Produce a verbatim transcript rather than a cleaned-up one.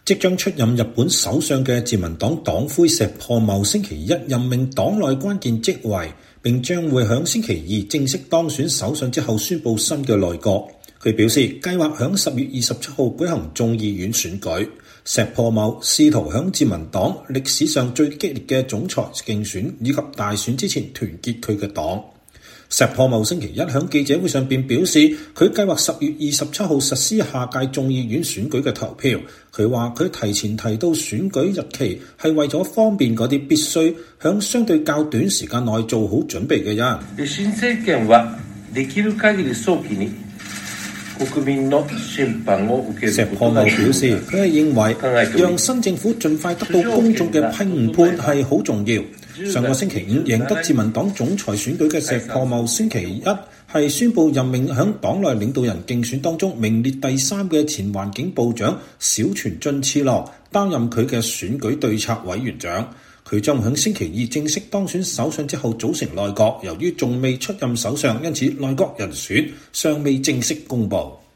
即將出任日本首相嘅自民黨黨魁石破茂星期一任命黨內關鍵職位，並將會響星期二正式當選首相之後宣布新嘅內閣。佢表示計劃響十月二十七號舉行眾議院選舉。石破茂試圖響自民黨歷史上最激烈嘅總裁競選以及大選之前團結佢嘅黨。石破茂星期一喺記者會上便表示，佢計劃十月二十七號實施下屆眾議院選舉嘅投票。佢話佢提前提到選舉日期係為咗方便嗰啲必須響相對較短時間內做好準備嘅人。 新政權はできる限り早期に國民の審判を受ける。 石破茂表示，佢係認為讓新政府盡快得到公眾嘅評判係好重要。上個星期五贏得自民黨總裁選舉嘅石破茂星期一係宣布任命響黨內領導人競選當中名列第三嘅前環境部長小泉進次郎擔任佢嘅選舉對策委員長。佢將響星期二正式當選首相之後組成內閣，由於仲未出任首相，因此內閣人選尚未正式公布。